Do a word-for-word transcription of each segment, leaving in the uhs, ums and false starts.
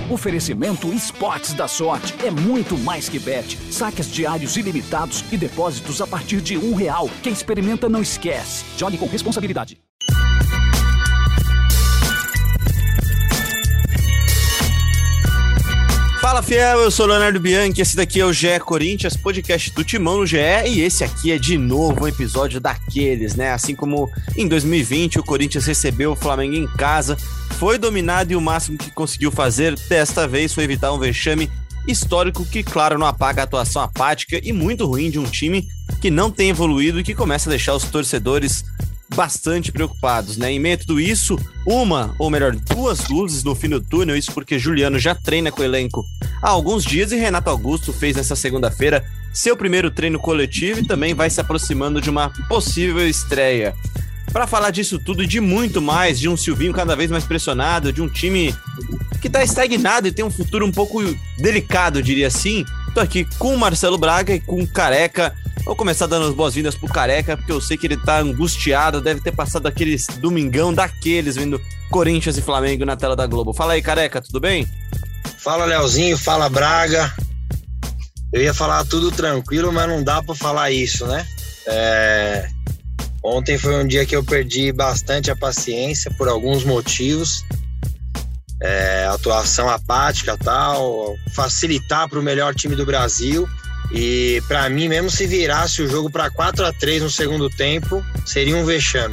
Oferecimento Esportes da Sorte. É muito mais que bet. Saques diários ilimitados e depósitos a partir de um real. Quem experimenta não esquece. Jogue com responsabilidade. Fala, fiel, eu sou o Leonardo Bianchi, esse daqui é o G E Corinthians, podcast do Timão no G E, e esse aqui é de novo um episódio daqueles, né? Assim como em dois mil e vinte o Corinthians recebeu o Flamengo em casa, foi dominado e o máximo que conseguiu fazer desta vez foi evitar um vexame histórico que, claro, não apaga a atuação apática e muito ruim de um time que não tem evoluído e que começa a deixar os torcedores bastante preocupados, né? Em meio a tudo isso, uma, ou melhor, duas luzes no fim do túnel, isso porque Juliano já treina com o elenco há alguns dias e Renato Augusto fez nessa segunda-feira seu primeiro treino coletivo e também vai se aproximando de uma possível estreia. Para falar disso tudo e de muito mais, de um Silvinho cada vez mais pressionado, de um time que tá estagnado e tem um futuro um pouco delicado, eu diria assim, tô aqui com o Marcelo Braga e com o Careca. Vou começar dando as boas-vindas pro Careca, porque eu sei que ele tá angustiado, deve ter passado aquele domingão daqueles, vendo Corinthians e Flamengo na tela da Globo. Fala aí, Careca, tudo bem? Fala, Leozinho, fala, Braga. Eu ia falar tudo tranquilo, mas não dá pra falar isso, né? É... Ontem foi um dia que eu perdi bastante a paciência por alguns motivos. É... Atuação apática e tal, facilitar pro melhor time do Brasil. E para mim, mesmo se virasse o jogo para quatro a três no segundo tempo, seria um vexame.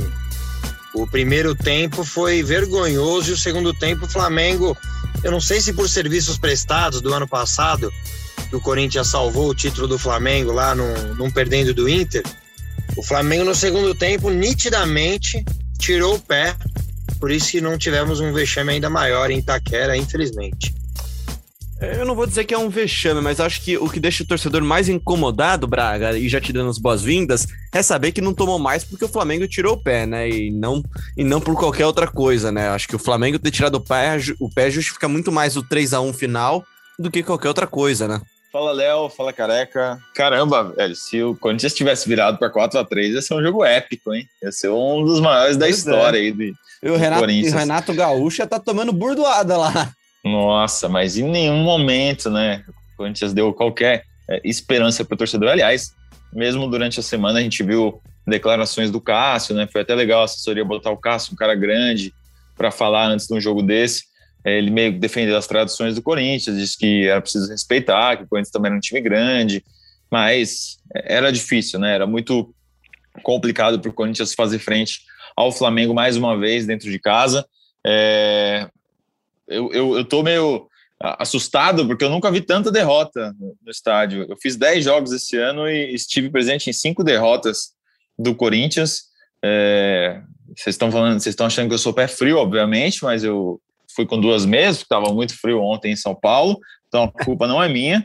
O primeiro tempo foi vergonhoso e o segundo tempo o Flamengo, eu não sei se por serviços prestados do ano passado, que o Corinthians salvou o título do Flamengo lá num, num perdendo do Inter, o Flamengo no segundo tempo nitidamente tirou o pé, por isso que não tivemos um vexame ainda maior em Itaquera, infelizmente. Eu não vou dizer que é um vexame, mas acho que o que deixa o torcedor mais incomodado, Braga, e já te dando as boas-vindas, é saber que não tomou mais porque o Flamengo tirou o pé, né? E não, e não por qualquer outra coisa, né? Acho que o Flamengo ter tirado o pé, o pé justifica muito mais o três a um final do que qualquer outra coisa, né? Fala, Léo, fala, Careca. Caramba, velho, se o Corinthians tivesse virado para quatro a três, ia ser um jogo épico, hein? Ia ser um dos maiores da pois história é. aí de, e o Renato, Corinthians. E o Renato Gaúcho já tá tomando burdoada lá. Nossa, mas em nenhum momento, né, o Corinthians deu qualquer é, esperança para o torcedor. Aliás, mesmo durante a semana a gente viu declarações do Cássio, né, foi até legal a assessoria botar o Cássio, um cara grande, para falar antes de um jogo desse. É, ele meio que defendeu as tradições do Corinthians, disse que era preciso respeitar, que o Corinthians também era um time grande, mas era difícil, né, era muito complicado para o Corinthians fazer frente ao Flamengo mais uma vez dentro de casa. É... Eu, eu, eu tô meio assustado porque eu nunca vi tanta derrota no, no estádio. Eu fiz dez jogos esse ano e estive presente em cinco derrotas do Corinthians. É, vocês estão falando, vocês estão achando que eu sou pé frio, obviamente, mas eu fui com duas mesas, porque estava muito frio ontem em São Paulo, então a culpa não é minha.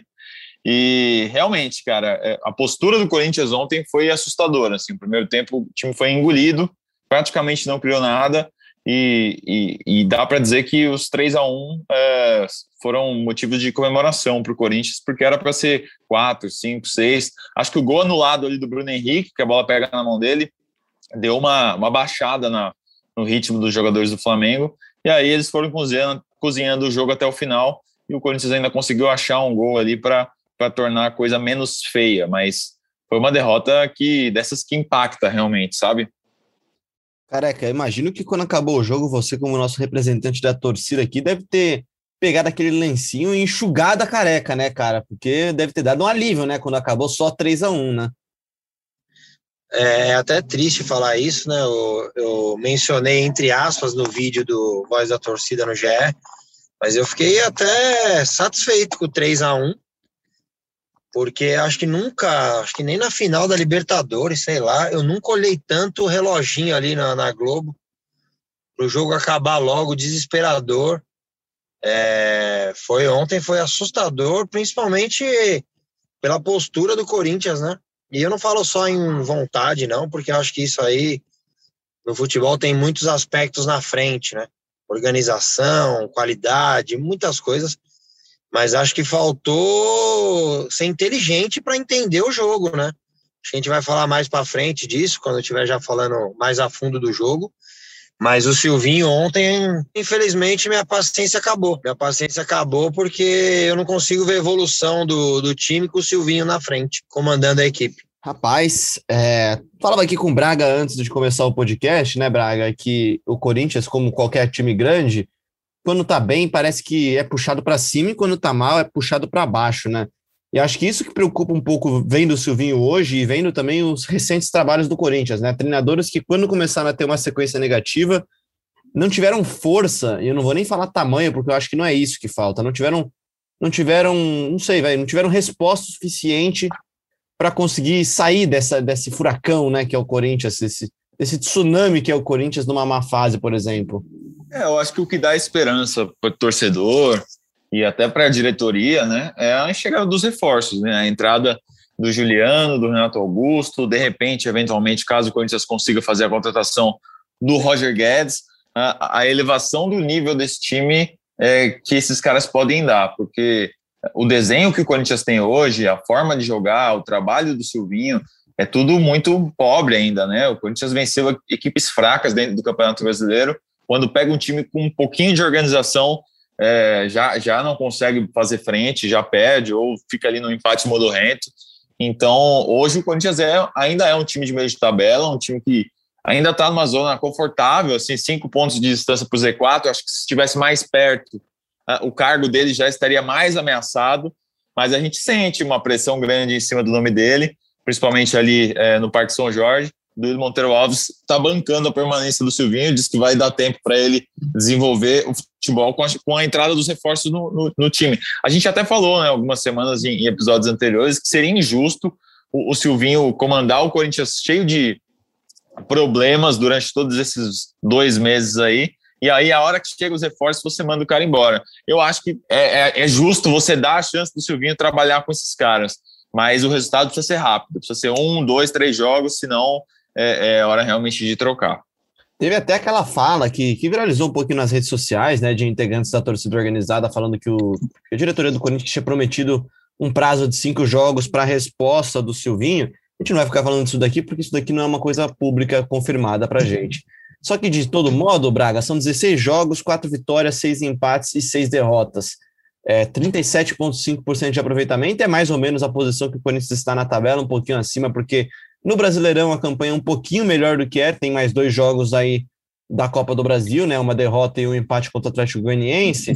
E realmente, cara, a postura do Corinthians ontem foi assustadora. Assim, no primeiro tempo o time foi engolido, praticamente não criou nada. E, e, e dá para dizer que os três a um é, foram motivos de comemoração para o Corinthians, porque era para ser quatro, cinco, seis. Acho que o gol anulado ali do Bruno Henrique, que a bola pega na mão dele, deu uma, uma baixada na, no ritmo dos jogadores do Flamengo, e aí eles foram cozinhando, cozinhando o jogo até o final, e o Corinthians ainda conseguiu achar um gol ali para tornar a coisa menos feia, mas foi uma derrota que, dessas que impacta realmente, sabe? Careca, imagino que quando acabou o jogo, você como nosso representante da torcida aqui deve ter pegado aquele lencinho e enxugado a careca, né, cara? Porque deve ter dado um alívio, né, quando acabou só três a um, né? É até triste falar isso, né? Eu, eu mencionei entre aspas no vídeo do Voz da Torcida no G E, mas eu fiquei até satisfeito com o três a um, porque acho que nunca, acho que nem na final da Libertadores, sei lá, eu nunca olhei tanto o reloginho ali na, na Globo, pro jogo acabar logo, desesperador. É, foi ontem, foi assustador, principalmente pela postura do Corinthians, né? E eu não falo só em vontade, não, porque eu acho que isso aí, no futebol tem muitos aspectos na frente, né? Organização, qualidade, muitas coisas. Mas acho que faltou ser inteligente para entender o jogo, né? Acho que a gente vai falar mais para frente disso, quando eu estiver já falando mais a fundo do jogo. Mas o Silvinho ontem, infelizmente, minha paciência acabou. Minha paciência acabou porque eu não consigo ver a evolução do, do time com o Silvinho na frente, comandando a equipe. Rapaz, é, falava aqui com o Braga antes de começar o podcast, né, Braga, que o Corinthians, como qualquer time grande, quando tá bem, parece que é puxado para cima e quando tá mal é puxado para baixo, né? E acho que isso que preocupa um pouco, vendo o Silvinho hoje e vendo também os recentes trabalhos do Corinthians, né? Treinadores que, quando começaram a ter uma sequência negativa, não tiveram força, e eu não vou nem falar tamanho, porque eu acho que não é isso que falta, não tiveram, não tiveram, não sei, velho, não tiveram resposta suficiente para conseguir sair dessa, desse furacão, né, que é o Corinthians, desse, desse tsunami que é o Corinthians numa má fase, por exemplo. É, eu acho que o que dá esperança para o torcedor e até para a diretoria, né, é a chegada dos reforços, né, a entrada do Juliano, do Renato Augusto, de repente, eventualmente, caso o Corinthians consiga fazer a contratação do Roger Guedes, a, a elevação do nível desse time é, que esses caras podem dar, porque o desenho que o Corinthians tem hoje, a forma de jogar, o trabalho do Silvinho, é tudo muito pobre ainda, né? O Corinthians venceu equipes fracas dentro do Campeonato Brasileiro, quando pega um time com um pouquinho de organização, É, já, já não consegue fazer frente, já perde ou fica ali no empate modorrento. Então, hoje o Corinthians é, ainda é um time de meio de tabela, um time que ainda está numa zona confortável, assim, cinco pontos de distância para o Z quatro. Acho que se estivesse mais perto, o cargo dele já estaria mais ameaçado, mas a gente sente uma pressão grande em cima do nome dele, principalmente ali é, no Parque São Jorge. Duílio Monteiro Alves está bancando a permanência do Silvinho, diz que vai dar tempo para ele desenvolver o futebol com a, com a entrada dos reforços no, no, no time. A gente até falou, né, algumas semanas em, em episódios anteriores, que seria injusto o, o Silvinho comandar o Corinthians cheio de problemas durante todos esses dois meses aí, e aí a hora que chega os reforços você manda o cara embora. Eu acho que é, é, é justo você dar a chance do Silvinho trabalhar com esses caras, mas o resultado precisa ser rápido, precisa ser um, dois, três jogos, senão É, é hora realmente de trocar. Teve até aquela fala que, que viralizou um pouquinho nas redes sociais, né, de integrantes da torcida organizada falando que, o, que a diretoria do Corinthians tinha prometido um prazo de cinco jogos para a resposta do Silvinho. A gente não vai ficar falando disso daqui, porque isso daqui não é uma coisa pública confirmada para a gente. Só que, de todo modo, Braga, são dezesseis jogos, quatro vitórias, seis empates e seis derrotas. É, trinta e sete vírgula cinco por cento de aproveitamento é mais ou menos a posição que o Corinthians está na tabela, um pouquinho acima, porque no Brasileirão a campanha é um pouquinho melhor do que é, tem mais dois jogos aí da Copa do Brasil, né, uma derrota e um empate contra o Atlético Goianiense.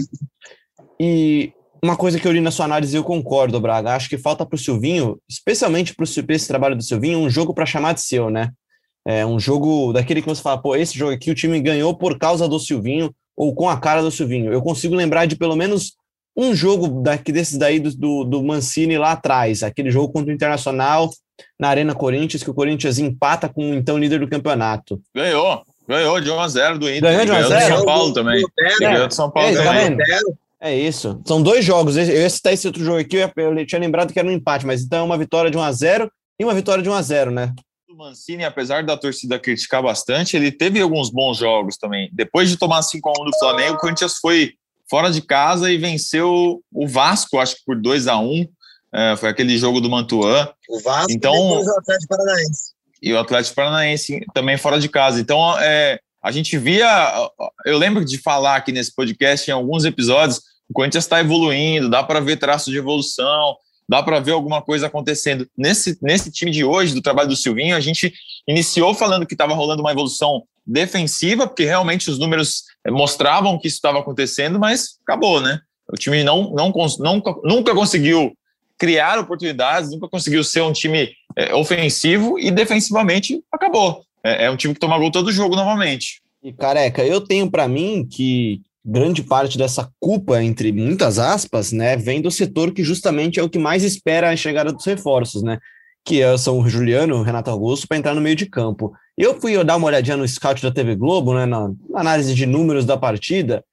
E uma coisa que eu li na sua análise e eu concordo, Braga, acho que falta para o Silvinho, especialmente para esse trabalho do Silvinho, um jogo para chamar de seu, né? É um jogo daquele que você fala, pô, esse jogo aqui o time ganhou por causa do Silvinho ou com a cara do Silvinho. Eu consigo lembrar de pelo menos um jogo daqui, desses daí do, do, do Mancini lá atrás, aquele jogo contra o Internacional na Arena Corinthians, que o Corinthians empata com o então líder do campeonato. Ganhou, ganhou de um a zero do Inter. Ganhou de um a zero? Ganhou do São Paulo também. É, ganhou do São Paulo é, também. tá é isso. São dois jogos. Eu ia citar esse outro jogo aqui, eu, eu tinha lembrado que era um empate, mas então é uma vitória de um a zero e uma vitória de um a zero, né? O Mancini, apesar da torcida criticar bastante, ele teve alguns bons jogos também. Depois de tomar cinco a um do Flamengo, o Corinthians foi fora de casa e venceu o Vasco, acho que por dois a um. É, foi aquele jogo do Mantuan. O Vasco então, e depois o Atlético Paranaense. E o Atlético Paranaense também fora de casa. Então, é, a gente via... Eu lembro de falar aqui nesse podcast, em alguns episódios, o Corinthians está evoluindo, dá para ver traços de evolução, dá para ver alguma coisa acontecendo. Nesse, nesse time de hoje, do trabalho do Silvinho, a gente iniciou falando que estava rolando uma evolução defensiva, porque realmente os números mostravam que isso estava acontecendo, mas acabou, né? O time não, não, nunca, nunca conseguiu criar oportunidades, nunca conseguiu ser um time é, ofensivo e defensivamente acabou. É, é um time que toma gol todo jogo novamente. E, Careca, eu tenho para mim que grande parte dessa culpa, entre muitas aspas, né, vem do setor que justamente é o que mais espera a chegada dos reforços, né? Que são o Juliano e o Renato Augusto para entrar no meio de campo. Eu fui dar uma olhadinha no scout da T V Globo, né, na, na análise de números da partida,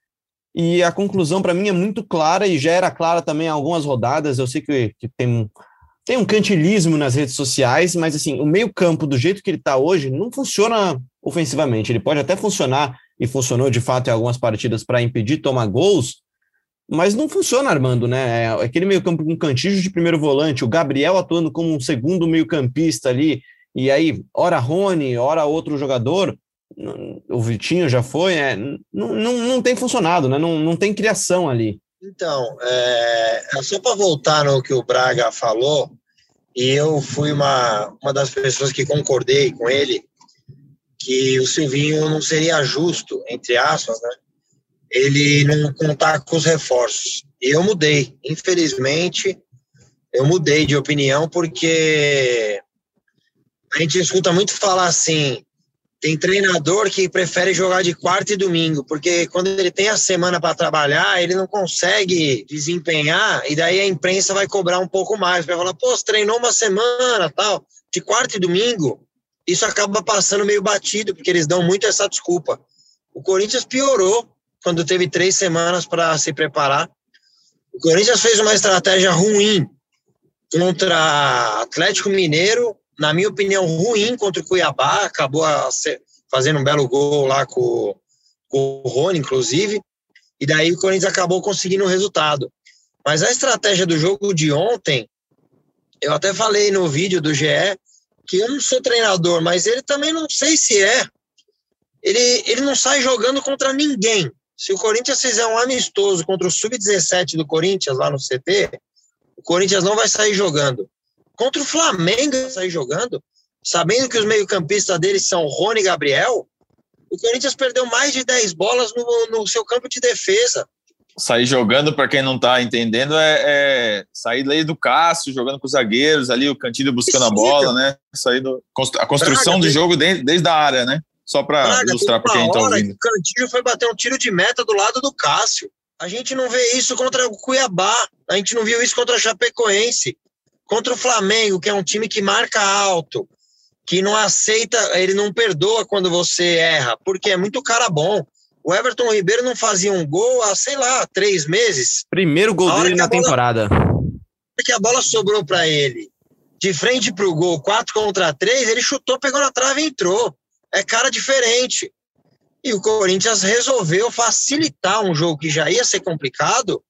e a conclusão para mim é muito clara e já era clara também há algumas rodadas. Eu sei que, que tem, tem um cantilismo nas redes sociais, mas assim, o meio campo do jeito que ele está hoje não funciona ofensivamente. Ele pode até funcionar, e funcionou de fato em algumas partidas para impedir tomar gols, mas não funciona armando, né? É aquele meio campo com Cantígio de primeiro volante, o Gabriel atuando como um segundo meio campista ali, e aí ora Rony, ora outro jogador, o Vitinho já foi, é, não, não, não tem funcionado, né? Não, não tem criação ali. Então, é, só para voltar no que o Braga falou, e eu fui uma, uma das pessoas que concordei com ele, que o Silvinho não seria justo, entre aspas, né? Ele não contar com os reforços. E eu mudei, infelizmente, eu mudei de opinião, porque a gente escuta muito falar assim, tem treinador que prefere jogar de quarta e domingo, porque quando ele tem a semana para trabalhar, ele não consegue desempenhar, e daí a imprensa vai cobrar um pouco mais, vai falar, pô, você treinou uma semana, tal, de quarta e domingo, isso acaba passando meio batido, porque eles dão muito essa desculpa. O Corinthians piorou quando teve três semanas para se preparar. O Corinthians fez uma estratégia ruim contra Atlético Mineiro, na minha opinião, ruim contra o Cuiabá, acabou fazendo um belo gol lá com, com o Rony, inclusive, e daí o Corinthians acabou conseguindo o resultado. Mas a estratégia do jogo de ontem, eu até falei no vídeo do G E, que eu não sou treinador, mas ele também não sei se é. Ele, ele não sai jogando contra ninguém. Se o Corinthians fizer um amistoso contra o sub dezessete do Corinthians lá no C T, o Corinthians não vai sair jogando. Contra o Flamengo vai sair jogando, sabendo que os meio-campistas deles são Rony e Gabriel, o Corinthians perdeu mais de dez bolas no, no seu campo de defesa. Sair jogando, para quem não está entendendo, é, é sair daí do Cássio, jogando com os zagueiros, ali o Cantilho buscando a bola, né? Sair do, a construção Braga, do jogo desde, desde a área, né? Só para ilustrar para quem está ouvindo. O Cantilho foi bater um tiro de meta do lado do Cássio. A gente não vê isso contra o Cuiabá, a gente não viu isso contra a Chapecoense. Contra o Flamengo, que é um time que marca alto, que não aceita, ele não perdoa quando você erra, porque é muito cara bom. O Everton Ribeiro não fazia um gol há, sei lá, três meses. Primeiro gol dele na bola, temporada. Porque a bola sobrou para ele, de frente pro gol, quatro contra três, ele chutou, pegou na trave e entrou. É cara diferente. E o Corinthians resolveu facilitar um jogo que já ia ser complicado.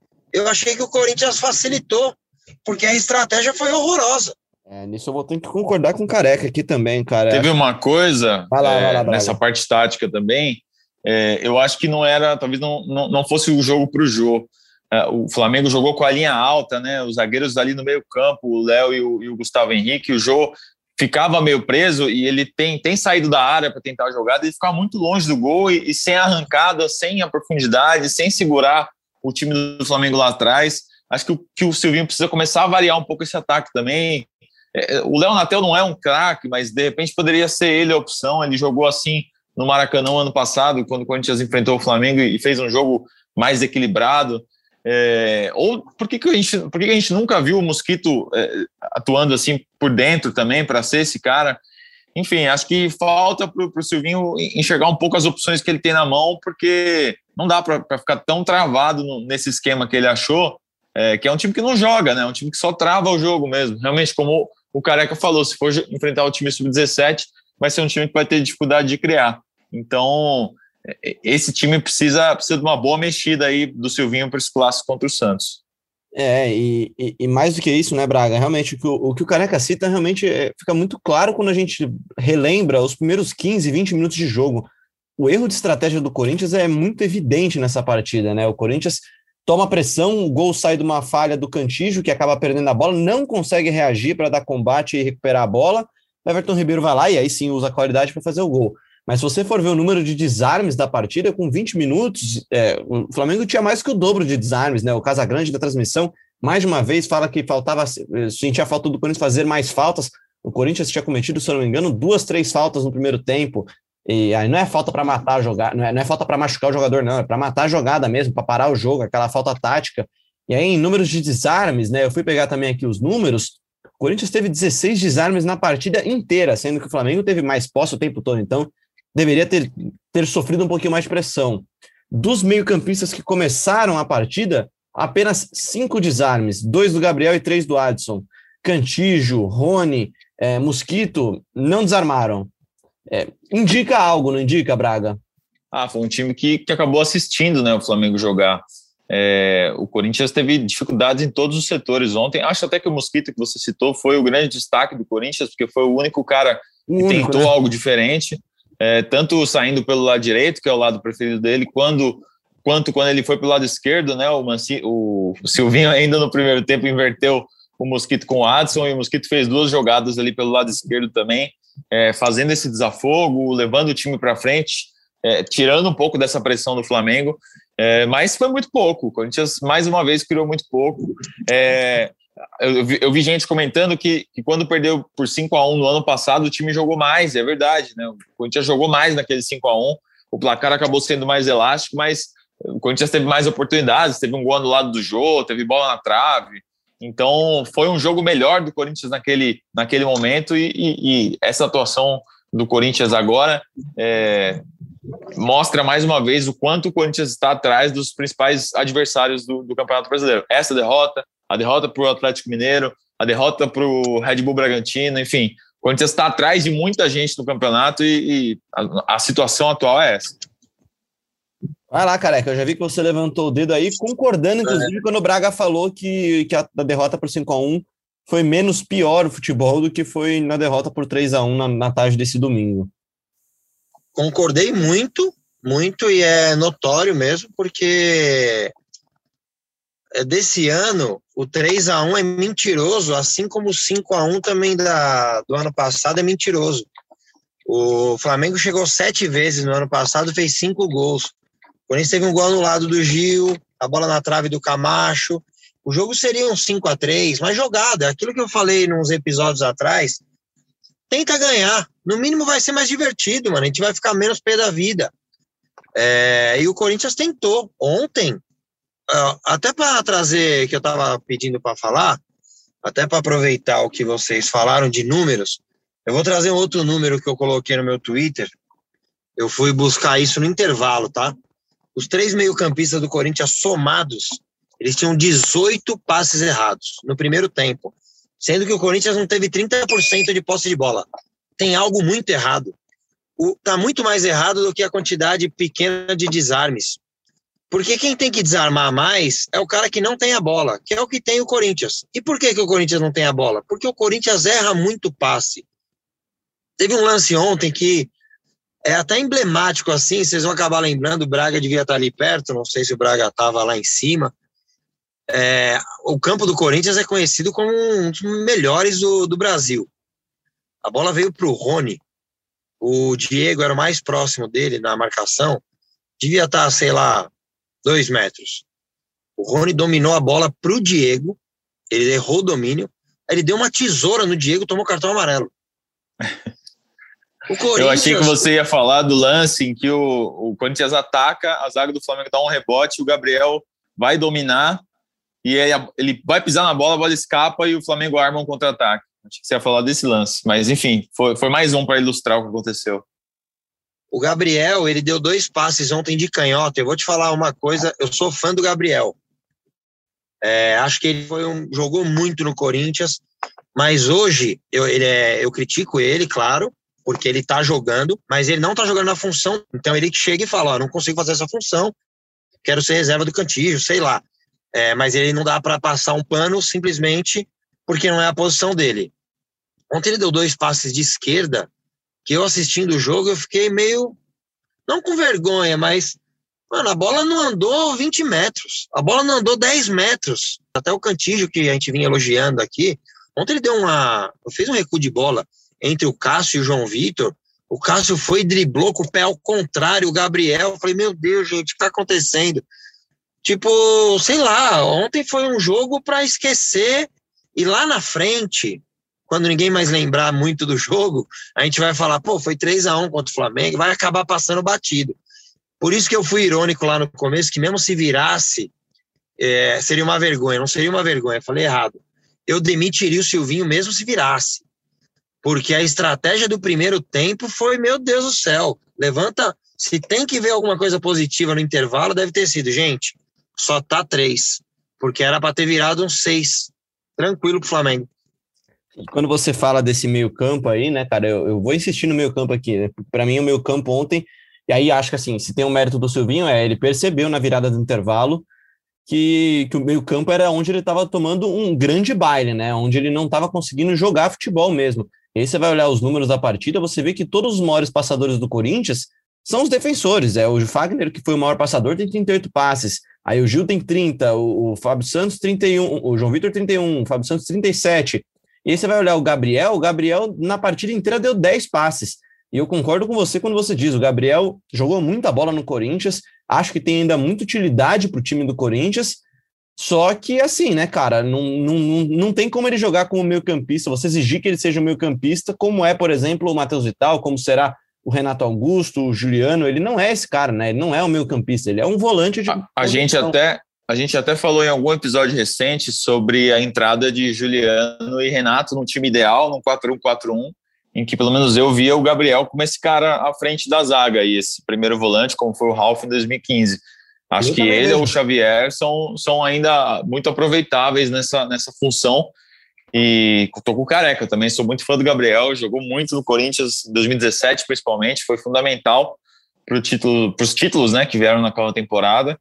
Eu achei que o Corinthians facilitou, porque a estratégia foi horrorosa. É, nisso eu vou ter que concordar com o Careca aqui também, cara. Teve uma coisa vai lá, é, vai lá, nessa parte tática também, é, eu acho que não era, talvez não, não, não fosse o jogo para o Jô. É, o Flamengo jogou com a linha alta, né? Os zagueiros ali no meio campo, o Léo e o, e o Gustavo Henrique, o Jô ficava meio preso e ele tem, tem saído da área para tentar a jogada, ele ficava muito longe do gol e, e sem arrancada, sem a profundidade, sem segurar o time do Flamengo lá atrás. Acho que o, que o Silvinho precisa começar a variar um pouco esse ataque também. É, o Léo Natel não é um craque, mas de repente poderia ser ele a opção. Ele jogou assim no Maracanã ano passado, quando o Corinthians enfrentou o Flamengo e fez um jogo mais equilibrado. É, ou por que, que, a gente, por que, que a gente nunca viu o Mosquito é, atuando assim por dentro também, para ser esse cara? Enfim, acho que falta para o Silvinho enxergar um pouco as opções que ele tem na mão, porque não dá para ficar tão travado no, nesse esquema que ele achou. É, que é um time que não joga, né? Um time que só trava o jogo mesmo. Realmente, como o Careca falou, se for enfrentar o time sub dezessete, vai ser um time que vai ter dificuldade de criar. Então, esse time precisa, precisa de uma boa mexida aí do Silvinho para esse clássico contra o Santos. É, e, e, e mais do que isso, né, Braga? Realmente, o que o, o, que o Careca cita realmente é, fica muito claro quando a gente relembra os primeiros quinze, vinte minutos de jogo. O erro de estratégia do Corinthians é muito evidente nessa partida, né? O Corinthians toma pressão, o gol sai de uma falha do Cantillo, que acaba perdendo a bola, não consegue reagir para dar combate e recuperar a bola. O Everton Ribeiro vai lá e aí sim usa a qualidade para fazer o gol. Mas se você for ver o número de desarmes da partida, com vinte minutos, é, o Flamengo tinha mais que o dobro de desarmes, né? O Casagrande da transmissão, mais de uma vez, fala que faltava, sentia falta do Corinthians fazer mais faltas. O Corinthians tinha cometido, se eu não me engano, duas, três faltas no primeiro tempo. E aí não é falta para matar a jogada, não é, não é falta para machucar o jogador, não, é para matar a jogada mesmo, para parar o jogo, aquela falta tática. E aí, em números de desarmes, né? Eu fui pegar também aqui os números. O Corinthians teve dezesseis desarmes na partida inteira, sendo que o Flamengo teve mais posse o tempo todo, então deveria ter, ter sofrido um pouquinho mais de pressão. Dos meio-campistas que começaram a partida, apenas cinco desarmes, dois do Gabriel e três do Adson. Cantillo, Rony, é, Mosquito não desarmaram. É, indica algo, não indica, Braga? Ah, foi um time que, que acabou assistindo, né, o Flamengo jogar. É, o Corinthians teve dificuldades em todos os setores ontem. Acho até que o Mosquito que você citou foi o grande destaque do Corinthians, porque foi o único cara que o único, tentou, né, algo diferente. é, tanto saindo pelo lado direito, que é o lado preferido dele, quando, quanto quando ele foi pelo lado esquerdo, né? O, Manci, o Silvinho ainda no primeiro tempo inverteu o Mosquito com o Adson, e o Mosquito fez duas jogadas ali pelo lado esquerdo também, é, fazendo esse desafogo, levando o time para frente, é, tirando um pouco dessa pressão do Flamengo, é, mas foi muito pouco. O Corinthians, mais uma vez, criou muito pouco. É, eu, vi, eu vi gente comentando que, que quando perdeu por cinco a um no ano passado, o time jogou mais, é verdade, né? O Corinthians jogou mais naquele cinco a um, o placar acabou sendo mais elástico, mas o Corinthians teve mais oportunidades, teve um gol no lado do Jô, teve bola na trave. Então, foi um jogo melhor do Corinthians naquele, naquele momento, e, e, e essa atuação do Corinthians agora é, mostra mais uma vez o quanto o Corinthians está atrás dos principais adversários do, do Campeonato Brasileiro. Essa derrota, a derrota para o Atlético Mineiro, a derrota para o Red Bull Bragantino, enfim, o Corinthians está atrás de muita gente no campeonato, e, e a, a situação atual é essa. Vai lá, Careca, eu já vi que você levantou o dedo aí, concordando, inclusive, é. quando o Braga falou que, que a, a derrota por cinco a um foi menos pior o futebol do que foi na derrota por três a um na, na tarde desse domingo. Concordei muito, muito, e é notório mesmo, porque desse ano o três a um é mentiroso, assim como o cinco a um também da, do ano passado é mentiroso. O Flamengo chegou sete vezes no ano passado, fez cinco gols. O Corinthians teve um gol anulado do Gil, a bola na trave do Camacho. O jogo seria um cinco a três, mas jogado. É aquilo que eu falei nos episódios atrás. Tenta ganhar. No mínimo vai ser mais divertido, mano. A gente vai ficar menos pé da vida. É, e o Corinthians tentou. Ontem, até para trazer, que eu tava pedindo para falar, até para aproveitar o que vocês falaram de números, eu vou trazer um outro número que eu coloquei no meu Twitter. Eu fui buscar isso no intervalo, tá? Os três meio-campistas do Corinthians somados, eles tinham dezoito passes errados no primeiro tempo, sendo que o Corinthians não teve trinta por cento de posse de bola. Tem algo muito errado. O, tá muito mais errado do que a quantidade pequena de desarmes. Porque quem tem que desarmar mais é o cara que não tem a bola, que é o que tem o Corinthians. E por que, que o Corinthians não tem a bola? Porque o Corinthians erra muito passe. Teve um lance ontem que é até emblemático assim, vocês vão acabar lembrando, o Braga devia estar ali perto, não sei se o Braga estava lá em cima. É, o campo do Corinthians é conhecido como um dos melhores do, do Brasil. A bola veio para o Rony, o Diego era o mais próximo dele na marcação, devia estar, sei lá, dois metros. O Rony dominou a bola para o Diego, ele errou o domínio, ele deu uma tesoura no Diego, tomou cartão amarelo. Eu achei que você ia falar do lance em que o, o Corinthians ataca, a zaga do Flamengo dá um rebote, o Gabriel vai dominar e aí ele vai pisar na bola, a bola escapa e o Flamengo arma um contra-ataque. Achei que você ia falar desse lance, mas enfim, foi, foi mais um para ilustrar o que aconteceu. O Gabriel, ele deu dois passes ontem de canhota. Eu vou te falar uma coisa, eu sou fã do Gabriel. É, acho que ele foi um, jogou muito no Corinthians, mas hoje eu, ele é, eu critico ele, claro, porque ele tá jogando, mas ele não tá jogando na função, então ele chega e fala, ó, não consigo fazer essa função, quero ser reserva do Cantillo, sei lá. É, mas ele não dá para passar um pano simplesmente porque não é a posição dele. Ontem ele deu dois passes de esquerda, que eu assistindo o jogo, eu fiquei meio, não com vergonha, mas, mano, a bola não andou vinte metros, a bola não andou dez metros. Até o Cantillo, que a gente vinha elogiando aqui, ontem ele deu uma, fez um recuo de bola entre o Cássio e o João Vitor, o Cássio foi e driblou com o pé ao contrário, o Gabriel, eu falei, meu Deus, gente, o que tá acontecendo? Tipo, sei lá, ontem foi um jogo para esquecer, e lá na frente, quando ninguém mais lembrar muito do jogo, a gente vai falar, pô, foi três a um contra o Flamengo, vai acabar passando batido. Por isso que eu fui irônico lá no começo, que mesmo se virasse, é, seria uma vergonha, não seria uma vergonha, eu falei errado. Eu demitiria o Silvinho mesmo se virasse. Porque a estratégia do primeiro tempo foi, meu Deus do céu, levanta, se tem que ver alguma coisa positiva no intervalo, deve ter sido, gente, só tá três, porque era para ter virado um seis, tranquilo pro Flamengo. Quando você fala desse meio campo aí, né, cara, eu, eu vou insistir no meio campo aqui, né? Para mim o meio campo ontem, e aí acho que assim, se tem um mérito do Silvinho, é ele percebeu na virada do intervalo que, que o meio campo era onde ele estava tomando um grande baile, né, onde ele não estava conseguindo jogar futebol mesmo. E aí você vai olhar os números da partida, você vê que todos os maiores passadores do Corinthians são os defensores. É o Fagner, que foi o maior passador, tem trinta e oito passes. Aí o Gil tem trinta, o, o Fábio Santos trinta e um, o João Vitor trinta e um, o Fábio Santos trinta e sete. E aí você vai olhar o Gabriel, o Gabriel na partida inteira deu dez passes. E eu concordo com você quando você diz, o Gabriel jogou muita bola no Corinthians, acho que tem ainda muita utilidade para o time do Corinthians, só que assim, né, cara, não, não, não tem como ele jogar como meio campista, você exigir que ele seja um meio campista, como é, por exemplo, o Matheus Vital, como será o Renato Augusto, o Juliano, ele não é esse cara, né, ele não é o meio campista, ele é um volante de... A, a, gente, até, a gente até falou em algum episódio recente sobre a entrada de Juliano e Renato no time ideal, no quatro um quatro um, em que pelo menos eu via o Gabriel como esse cara à frente da zaga, e esse primeiro volante, como foi o Ralf em dois mil e quinze. Acho eu que ele ou o Xavier são, são ainda muito aproveitáveis nessa, nessa função, e tô com o Careca também, sou muito fã do Gabriel, jogou muito no Corinthians em dois mil e dezessete principalmente, foi fundamental para título, os títulos, né, que vieram naquela temporada,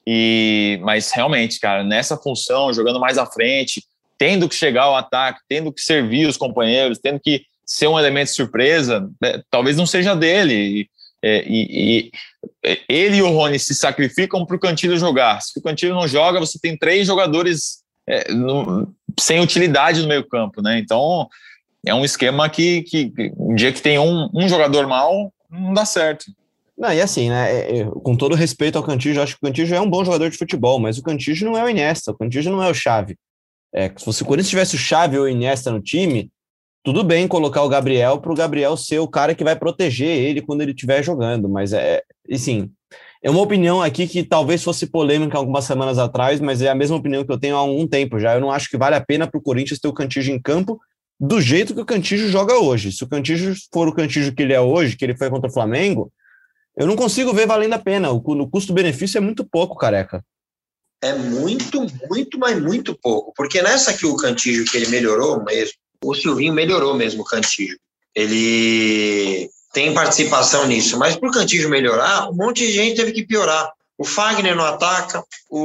e, mas realmente, cara, nessa função, jogando mais à frente, tendo que chegar ao ataque, tendo que servir os companheiros, tendo que ser um elemento de surpresa, é, talvez não seja dele, e, e, e ele e o Rony se sacrificam para o Cantillo jogar. Se o Cantillo não joga, você tem três jogadores é, no, sem utilidade no meio campo, né? Então é um esquema que, que um dia que tem um, um jogador mal, não dá certo. Não, e assim, né, é, é, com todo respeito ao Cantillo, eu acho que o Cantillo é um bom jogador de futebol, mas o Cantillo não é o Iniesta, o Cantillo não é o Xavi. É, se o Corinthians tivesse o Xavi ou o Iniesta no time, tudo bem colocar o Gabriel para o Gabriel ser o cara que vai proteger ele quando ele estiver jogando, mas é, assim, é uma opinião aqui que talvez fosse polêmica algumas semanas atrás, mas é a mesma opinião que eu tenho há algum tempo já. Eu não acho que vale a pena para o Corinthians ter o Cantillo em campo do jeito que o Cantillo joga hoje. Se o Cantillo for o Cantillo que ele é hoje, que ele foi contra o Flamengo, eu não consigo ver valendo a pena. O, o custo-benefício é muito pouco, Careca. É muito, muito, mas muito pouco, porque nessa que o Cantillo que ele melhorou mesmo, o Silvinho melhorou mesmo o Cantillo. Ele tem participação nisso, mas para o Cantillo melhorar, um monte de gente teve que piorar. O Fagner não ataca,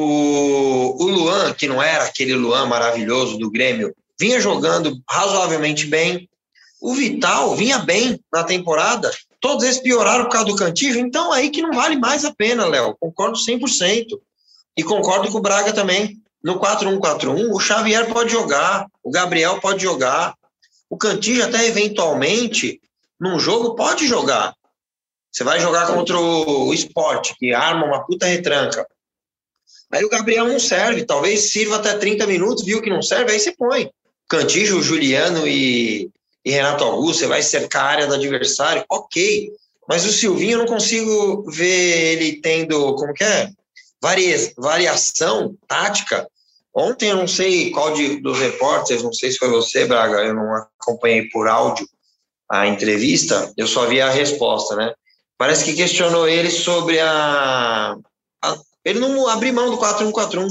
o, o Luan, que não era aquele Luan maravilhoso do Grêmio, vinha jogando razoavelmente bem. O Vital vinha bem na temporada, todos eles pioraram por causa do Cantillo, então aí que não vale mais a pena, Léo. Concordo cem por cento. E concordo com o Braga também. No quatro um quatro um, o Xavier pode jogar, o Gabriel pode jogar, o Cantillo até eventualmente, num jogo, pode jogar. Você vai jogar contra o Sport, que arma uma puta retranca. Aí o Gabriel não serve, talvez sirva até trinta minutos, viu que não serve, aí você põe. Cantillo, Juliano e, e Renato Augusto, você vai cercar a área do adversário, ok. Mas o Silvinho eu não consigo ver ele tendo, como que é? Varia, variação tática. Ontem eu não sei qual de, dos repórteres, não sei se foi você, Braga, eu não acompanhei por áudio a entrevista, eu só vi a resposta, né? Parece que questionou ele sobre a... a ele não abriu mão do quatro um quatro um.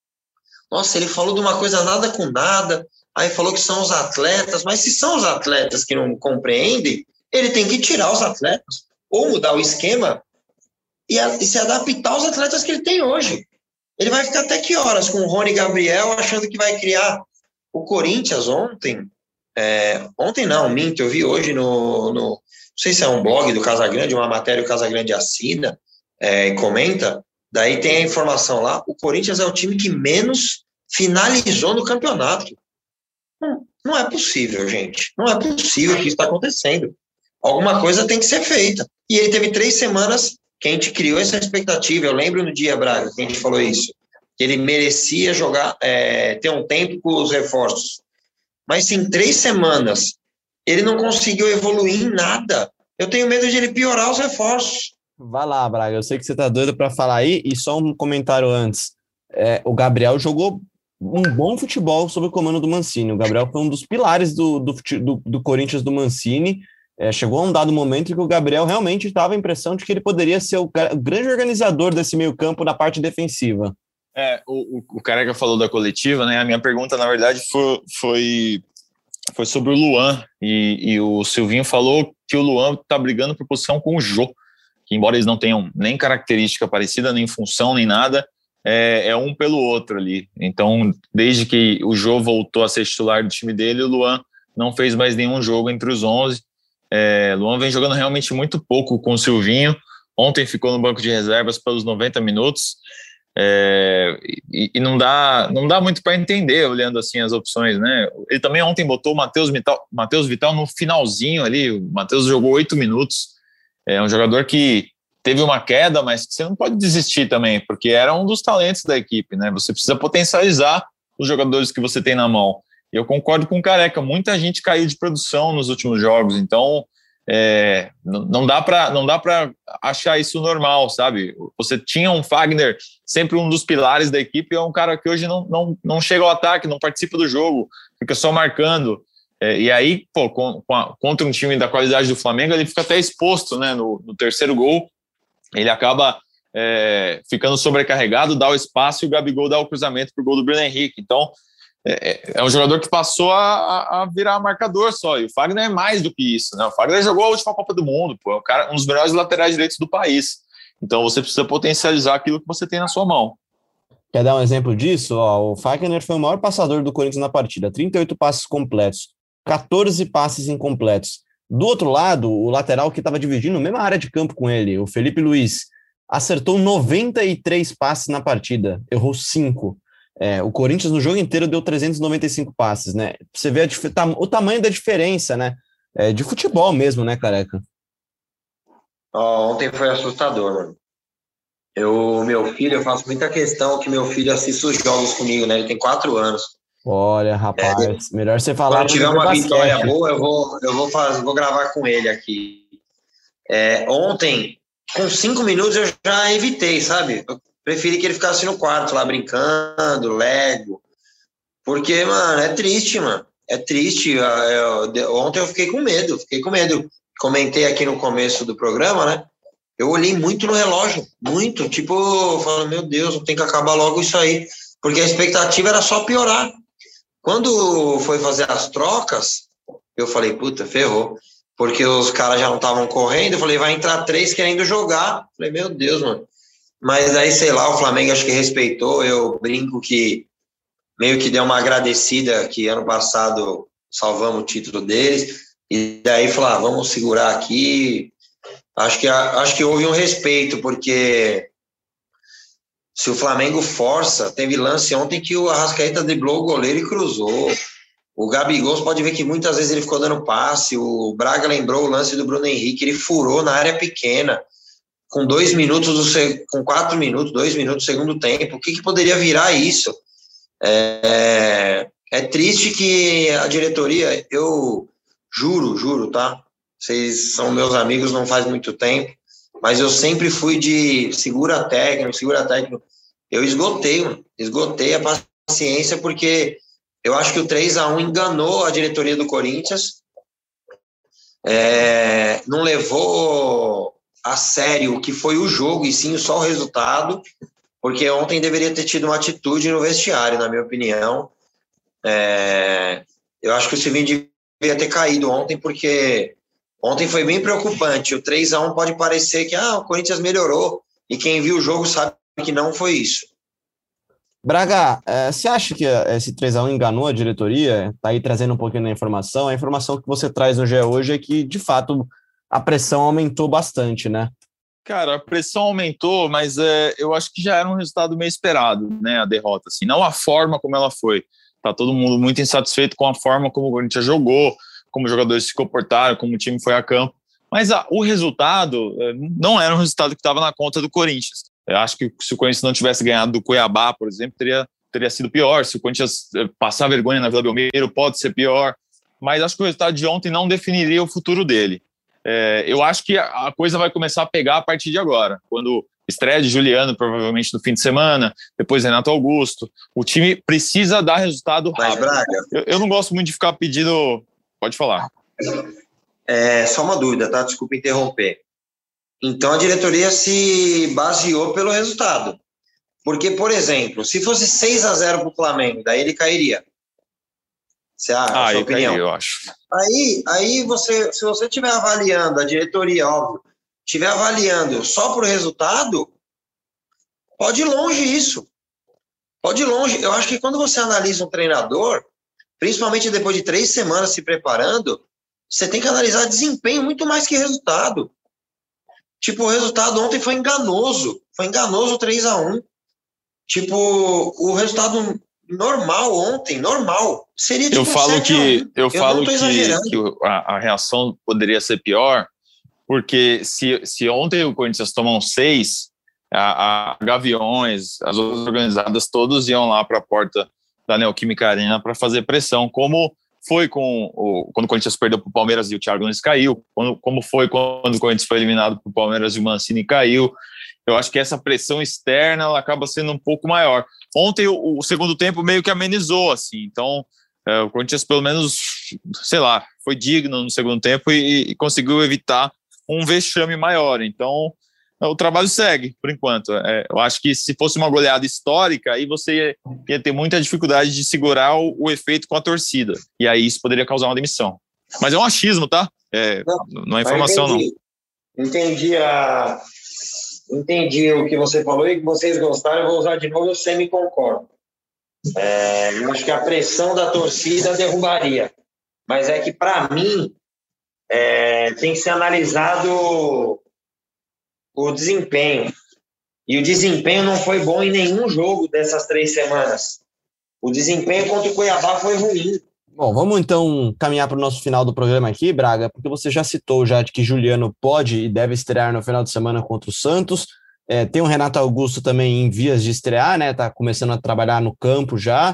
Nossa, ele falou de uma coisa nada com nada, aí falou que são os atletas, mas se são os atletas que não compreendem, ele tem que tirar os atletas, ou mudar o esquema e, a, e se adaptar aos atletas que ele tem hoje. Ele vai ficar até que horas com o Rony Gabriel achando que vai criar o Corinthians ontem? É, ontem não, minto, eu vi hoje no, no... Não sei se é um blog do Casagrande, uma matéria que o Casagrande assina é, e comenta, daí tem a informação lá, o Corinthians é o time que menos finalizou no campeonato. Não, não é possível, gente. Não é possível que isso está acontecendo. Alguma coisa tem que ser feita. E ele teve três semanas que a gente criou essa expectativa. Eu lembro no dia, Braga, que a gente falou isso, que ele merecia jogar, é, ter um tempo com os reforços. Mas se em três semanas ele não conseguiu evoluir em nada, eu tenho medo de ele piorar os reforços. Vai lá, Braga, eu sei que você tá doido para falar aí, e só um comentário antes. É, o Gabriel jogou um bom futebol sob o comando do Mancini. O Gabriel foi um dos pilares do, do, do, do Corinthians do Mancini. É, chegou a um dado momento em que o Gabriel realmente estava a impressão de que ele poderia ser o, o grande organizador desse meio campo na parte defensiva. É, o, o Careca falou da coletiva, né? A minha pergunta, na verdade, foi, foi, foi sobre o Luan, e, e o Silvinho falou que o Luan está brigando por posição com o Jô, que embora eles não tenham nem característica parecida, nem função, nem nada, é, é um pelo outro ali. Então, desde que o Jô voltou a ser titular do time dele, o Luan não fez mais nenhum jogo entre os onze. É, Luan vem jogando realmente muito pouco com o Silvinho. Ontem ficou no banco de reservas pelos noventa minutos. É, e, e não dá, não dá muito para entender olhando assim as opções, né? Ele também ontem botou o Matheus Vital, Matheus Vital no finalzinho ali. O Matheus jogou oito minutos. É um jogador que teve uma queda, mas você não pode desistir também, porque era um dos talentos da equipe, né? Você precisa potencializar os jogadores que você tem na mão. E eu concordo com o Careca, muita gente caiu de produção nos últimos jogos, então é, não, não dá para não dá para achar isso normal, sabe? Você tinha um Fagner, sempre um dos pilares da equipe, é um cara que hoje não, não, não chega ao ataque, não participa do jogo, fica só marcando. É, e aí, pô, com, com a, contra um time da qualidade do Flamengo, ele fica até exposto, né? No, no terceiro gol, ele acaba é, ficando sobrecarregado, dá o espaço e o Gabigol dá o cruzamento pro gol do Bruno Henrique. Então, é, é um jogador que passou a, a virar marcador só. E o Fagner é mais do que isso, né? O Fagner jogou a última Copa do Mundo, pô, é um, cara, um dos melhores laterais direitos do país. Então, você precisa potencializar aquilo que você tem na sua mão. Quer dar um exemplo disso? Ó, o Fagner foi o maior passador do Corinthians na partida, trinta e oito passes completos, quatorze passes incompletos. Do outro lado, o lateral que estava dividindo a mesma área de campo com ele, o Felipe Luiz, acertou noventa e três passes na partida, errou cinco. É, o Corinthians no jogo inteiro deu trezentos e noventa e cinco passes, né? Você vê a dif- tam- o tamanho da diferença, né? É, de futebol mesmo, né, Careca? Ó, ontem foi assustador, mano. Eu, meu filho, eu faço muita questão que meu filho assista os jogos comigo, né? Ele tem quatro anos. Olha, rapaz, é, melhor você falar. Quando tiver uma basquete. Vitória boa, eu vou, eu vou, fazer, vou gravar com ele aqui. É, ontem, com cinco minutos, eu já evitei, sabe? Eu preferi que ele ficasse no quarto lá brincando, Lego. Porque, mano, é triste, mano. É triste. Eu, eu, ontem eu fiquei com medo, fiquei com medo. Comentei aqui no começo do programa, né? Eu olhei muito no relógio, muito. Tipo, falando, meu Deus, tem que acabar logo isso aí. Porque a expectativa era só piorar. Quando foi fazer as trocas, eu falei, puta, ferrou. Porque os caras já não estavam correndo. Eu falei, vai entrar três querendo jogar. Eu falei, meu Deus, mano. Mas aí, sei lá, o Flamengo acho que respeitou. Eu brinco que meio que deu uma agradecida que ano passado salvamos o título deles. E daí falou, ah, vamos segurar aqui. Acho que, acho que houve um respeito, porque se o Flamengo força, teve lance ontem que o Arrascaeta driblou o goleiro e cruzou. O Gabigol, você pode ver que muitas vezes ele ficou dando passe. O Braga lembrou o lance do Bruno Henrique, ele furou na área pequena, com dois minutos, do, com quatro minutos, dois minutos do segundo tempo. O que, que poderia virar isso? É, é triste que a diretoria, eu juro, juro, tá? Vocês são meus amigos não faz muito tempo, mas eu sempre fui de segura técnico, segura técnico. Eu esgotei, mano, esgotei a paciência, porque eu acho que o três a um enganou a diretoria do Corinthians, é, não levou a sério o que foi o jogo, e sim só o resultado, porque ontem deveria ter tido uma atitude no vestiário, na minha opinião. É, eu acho que o Silvinho devia ter caído ontem, porque ontem foi bem preocupante. O três a um pode parecer que ah, o Corinthians melhorou, e quem viu o jogo sabe que não foi isso. Braga, é, você acha que esse três a um enganou a diretoria? Está aí trazendo um pouquinho da informação. A informação que você traz no G E hoje é que, de fato, a pressão aumentou bastante, né? Cara, a pressão aumentou, mas é, eu acho que já era um resultado meio esperado, né, a derrota, assim, não a forma como ela foi. Tá todo mundo muito insatisfeito com a forma como o Corinthians jogou, como os jogadores se comportaram, como o time foi a campo, mas ah, o resultado é, não era um resultado que estava na conta do Corinthians. Eu acho que se o Corinthians não tivesse ganhado do Cuiabá, por exemplo, teria, teria sido pior. Se o Corinthians passar vergonha na Vila Belmiro, pode ser pior, mas acho que o resultado de ontem não definiria o futuro dele. É, eu acho que a coisa vai começar a pegar a partir de agora, quando estreia de Juliano, provavelmente no fim de semana, depois Renato Augusto. O time precisa dar resultado rápido. Mas, Braga, eu, eu não gosto muito de ficar pedindo... Pode falar. É, só uma dúvida, tá? Desculpa interromper. Então, a diretoria se baseou pelo resultado. Porque, por exemplo, se fosse seis a zero para o Flamengo, daí ele cairia. Você acha? Ah, a sua opinião? Cairia, eu acho. Aí, aí você, se você estiver avaliando, a diretoria, óbvio, estiver avaliando só por resultado, pode ir longe isso. Pode ir longe. Eu acho que quando você analisa um treinador, principalmente depois de três semanas se preparando, você tem que analisar desempenho muito mais que resultado. Tipo, o resultado ontem foi enganoso. Foi enganoso três a um. Tipo, o resultado normal ontem, normal, seria tipo eu falo sete a um. que Eu, eu falo que, exagerando. que a, a reação poderia ser pior, porque se, se ontem o Corinthians tomou seis, a, a Gaviões, as outras organizadas, todos iam lá para a porta da Neoquímica Arena para fazer pressão, como foi com o, quando o Corinthians perdeu para o Palmeiras e o Thiago Nunes caiu, quando, como foi quando o Corinthians foi eliminado para o Palmeiras e o Mancini caiu. Eu acho que essa pressão externa ela acaba sendo um pouco maior. Ontem o, o segundo tempo meio que amenizou, assim, então é, o Corinthians pelo menos, sei lá, foi digno no segundo tempo e, e conseguiu evitar um vexame maior. Então o trabalho segue, por enquanto. É, eu acho que se fosse uma goleada histórica, aí você ia, ia ter muita dificuldade de segurar o, o efeito com a torcida. E aí isso poderia causar uma demissão. Mas é um achismo, tá? É, não, não é informação, entendi, não. Entendi, a, entendi o que você falou e que vocês gostaram. Eu vou usar de novo, eu semi-concordo. É, eu acho que a pressão da torcida derrubaria. Mas é que, para mim, é, tem que ser analisado o desempenho. E o desempenho não foi bom em nenhum jogo dessas três semanas. O desempenho contra o Cuiabá foi ruim. Bom, vamos então caminhar para o nosso final do programa aqui, Braga, porque você já citou já de que Juliano pode e deve estrear no final de semana contra o Santos. É, tem o Renato Augusto também em vias de estrear, né? Tá começando a trabalhar no campo já.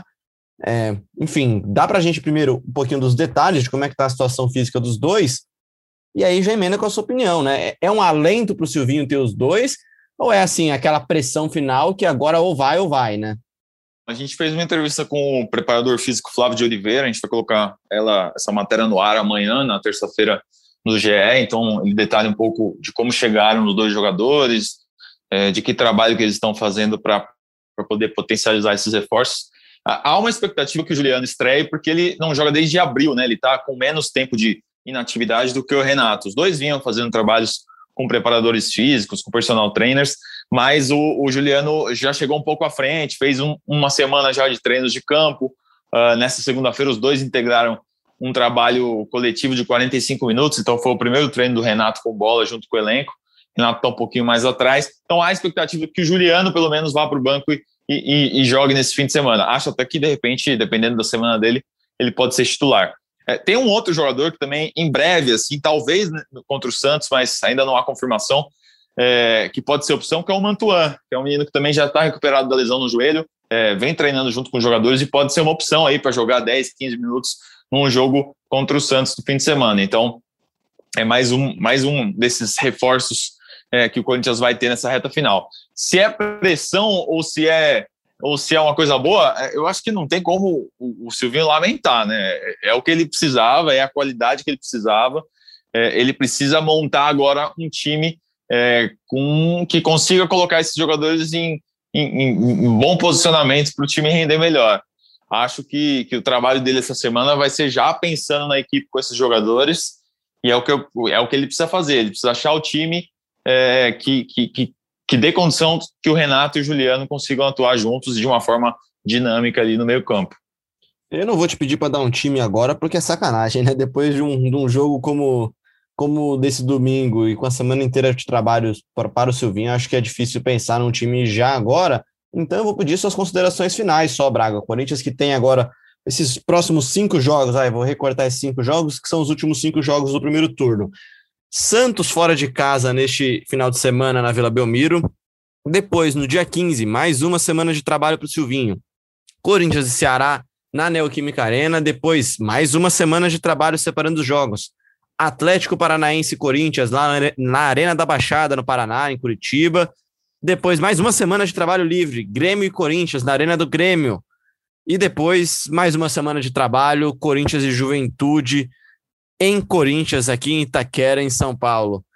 É, enfim, dá para a gente primeiro um pouquinho dos detalhes de como é que tá a situação física dos dois. E aí já emenda com a sua opinião, né? É um alento para o Silvinho ter os dois, ou é assim, aquela pressão final que agora ou vai ou vai, né? A gente fez uma entrevista com o preparador físico Flávio de Oliveira, a gente vai colocar ela, essa matéria no ar amanhã, na terça-feira, no G E, então ele detalha um pouco de como chegaram os dois jogadores, é, de que trabalho que eles estão fazendo para poder potencializar esses reforços. Há uma expectativa que o Juliano estreie, porque ele não joga desde abril, né? Ele está com menos tempo de inatividade do que o Renato. Os dois vinham fazendo trabalhos com preparadores físicos, com personal trainers, mas o, o Juliano já chegou um pouco à frente, fez um, uma semana já de treinos de campo. Uh, nessa segunda-feira os dois integraram um trabalho coletivo de quarenta e cinco minutos, então foi o primeiro treino do Renato com bola junto com o elenco. O Renato está um pouquinho mais atrás, então há a expectativa que o Juliano pelo menos vá para o banco e, e, e jogue nesse fim de semana. Acho até que de repente, dependendo da semana dele, ele pode ser titular. É, tem um outro jogador que também, em breve, assim, talvez contra o Santos, mas ainda não há confirmação, é, que pode ser opção, que é o Mantuan, que é um menino que também já está recuperado da lesão no joelho, é, vem treinando junto com os jogadores e pode ser uma opção aí para jogar dez, quinze minutos num jogo contra o Santos no fim de semana. Então, é mais um, mais um desses reforços é, que o Corinthians vai ter nessa reta final. Se é pressão ou se é ou se é uma coisa boa, eu acho que não tem como o Silvinho lamentar, né? É o que ele precisava, é a qualidade que ele precisava. É, ele precisa montar agora um time é, com, que consiga colocar esses jogadores em, em, em bom posicionamento para o time render melhor. Acho que, que o trabalho dele essa semana vai ser já pensando na equipe com esses jogadores, e é o que, eu, é o que ele precisa fazer. Ele precisa achar o time é, que, que, que que dê condição que o Renato e o Juliano consigam atuar juntos de uma forma dinâmica ali no meio campo. Eu não vou te pedir para dar um time agora, porque é sacanagem, né? Depois de um, de um jogo como, como desse domingo e com a semana inteira de trabalho para, para o Silvinho, acho que é difícil pensar num time já agora. Então eu vou pedir suas considerações finais só, Braga. O Corinthians que tem agora esses próximos cinco jogos, aí vou recortar esses cinco jogos, que são os últimos cinco jogos do primeiro turno. Santos fora de casa neste final de semana na Vila Belmiro. Depois, no dia quinze, mais uma semana de trabalho para o Silvinho. Corinthians e Ceará na Neoquímica Arena. Depois, mais uma semana de trabalho separando os jogos. Atlético Paranaense e Corinthians lá na Arena da Baixada, no Paraná, em Curitiba. Depois, mais uma semana de trabalho livre. Grêmio e Corinthians na Arena do Grêmio. E depois, mais uma semana de trabalho. Corinthians e Juventude em Corinthians, aqui em Itaquera, em São Paulo.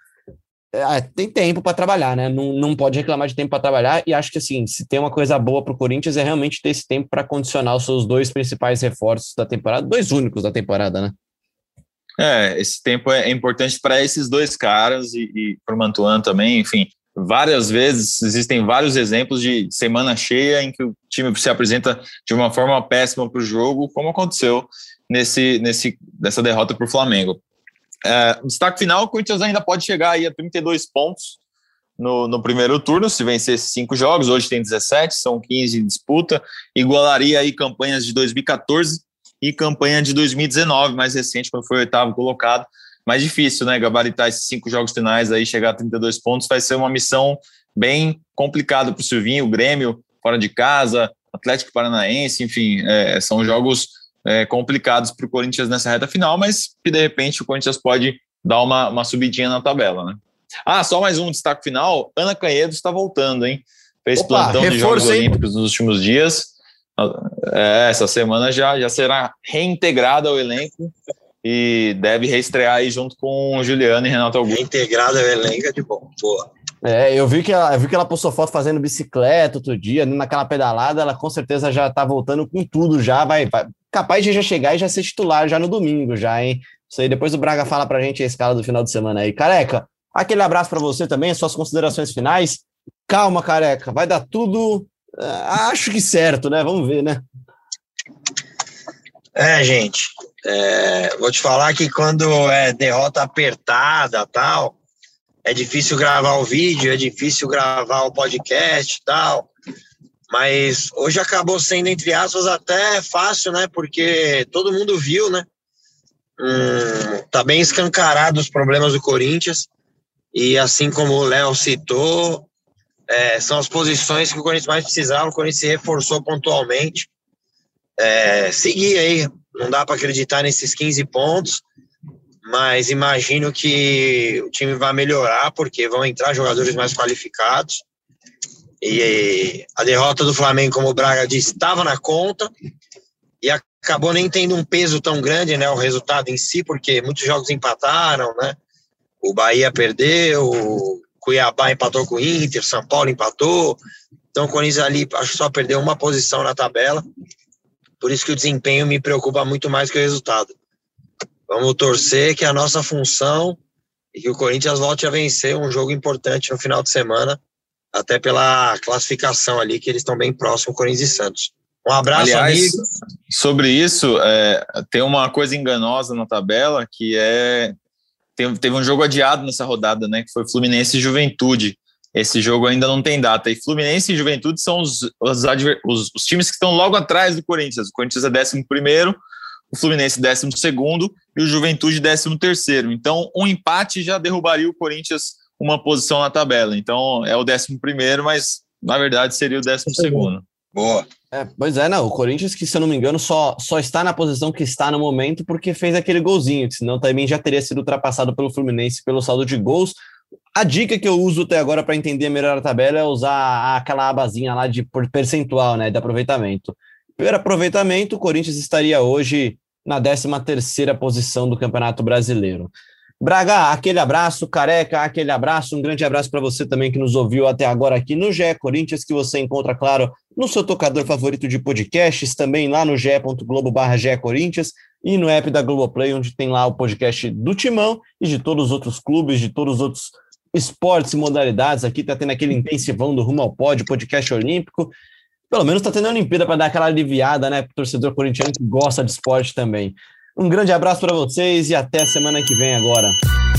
É, tem tempo para trabalhar, né? Não, não pode reclamar de tempo para trabalhar, e acho que assim, se tem uma coisa boa para o Corinthians é realmente ter esse tempo para condicionar os seus dois principais reforços da temporada, dois únicos da temporada, né? É, esse tempo é importante para esses dois caras e, e para o Mantuan também, enfim. várias vezes, existem vários exemplos de semana cheia em que o time se apresenta de uma forma péssima para o jogo, como aconteceu nesse, nesse, nessa derrota para o Flamengo. É, destaque final, o Corinthians ainda pode chegar aí a trinta e dois pontos no, no primeiro turno, se vencer esses cinco jogos. Hoje tem dezessete, são quinze em disputa, igualaria aí campanhas de dois mil e catorze e campanha de dois mil e dezenove, mais recente, quando foi o oitavo colocado. Mais difícil, né, gabaritar esses cinco jogos finais, aí chegar a trinta e dois pontos, vai ser uma missão bem complicada para o Silvinho. O Grêmio fora de casa, Atlético Paranaense, enfim, é, são jogos é, complicados para o Corinthians nessa reta final, mas que de repente o Corinthians pode dar uma, uma subidinha na tabela, né? Ah, só mais um destaque final, Ana Canhedo está voltando, hein? Fez Opa, plantão reforço, de Jogos hein? Olímpicos nos últimos dias. É, essa semana já, já será reintegrada ao elenco e deve reestrear aí junto com o Juliano e Renato Augusto. Reintegrada ao elenco é de bom, boa. É, eu vi, que ela, eu vi que ela postou foto fazendo bicicleta outro dia, naquela pedalada, ela com certeza já tá voltando com tudo, já vai, vai capaz de já chegar e já ser titular já no domingo, já, hein? Isso aí, depois o Braga fala pra gente a escala do final de semana aí. Careca, aquele abraço pra você também, suas considerações finais. Calma, Careca, vai dar tudo... Acho que certo, né? Vamos ver, né? É, gente, é, vou te falar que quando é derrota apertada tal, é difícil gravar o vídeo, é difícil gravar o podcast e tal, mas hoje acabou sendo, entre aspas, até fácil, né? Porque todo mundo viu, né? Hum, tá bem escancarado os problemas do Corinthians, e assim como o Léo citou, É, são as posições que o Corinthians mais precisava, o Corinthians se reforçou pontualmente. É, seguir aí, não dá para acreditar nesses quinze pontos, mas imagino que o time vai melhorar, porque vão entrar jogadores mais qualificados. E a derrota do Flamengo, como o Braga disse, estava na conta, e acabou nem tendo um peso tão grande, né, o resultado em si, porque muitos jogos empataram, né? O Bahia perdeu, o Cuiabá empatou com o Inter, São Paulo empatou, então o Corinthians ali acho que só perdeu uma posição na tabela, por isso que o desempenho me preocupa muito mais que o resultado. Vamos torcer que a nossa função e que o Corinthians volte a vencer um jogo importante no final de semana, até pela classificação ali, que eles estão bem próximos, Corinthians e Santos. Um abraço, Aliás, amigo. Sobre isso, é, tem uma coisa enganosa na tabela, que é... Teve um jogo adiado nessa rodada, né? Que foi Fluminense e Juventude. Esse jogo ainda não tem data. E Fluminense e Juventude são os, os, os, os times que estão logo atrás do Corinthians. O Corinthians é décimo primeiro, o Fluminense décimo segundo e o Juventude décimo terceiro. Então, um empate já derrubaria o Corinthians uma posição na tabela. Então, é o décimo primeiro, mas na verdade seria o décimo segundo. Boa. É, pois é, não, o Corinthians, que se eu não me engano, só, só está na posição que está no momento porque fez aquele golzinho, que senão também já teria sido ultrapassado pelo Fluminense pelo saldo de gols. A dica que eu uso até agora para entender melhor a tabela é usar aquela abazinha lá de percentual, né, de aproveitamento. Pelo aproveitamento, o Corinthians estaria hoje na décima terceira posição do Campeonato Brasileiro. Braga, aquele abraço. Careca, aquele abraço. Um grande abraço para você também que nos ouviu até agora aqui no G E Corinthians, que você encontra, claro, no seu tocador favorito de podcasts, também lá no ge ponto globo barra ge corinthians e no app da Globoplay, onde tem lá o podcast do Timão e de todos os outros clubes, de todos os outros esportes e modalidades. Aqui tá tendo aquele intensivão do Rumo ao Pódio, podcast olímpico. Pelo menos tá tendo a Olimpíada para dar aquela aliviada, né, pro torcedor corintiano que gosta de esporte também. Um grande abraço para vocês e até semana que vem agora.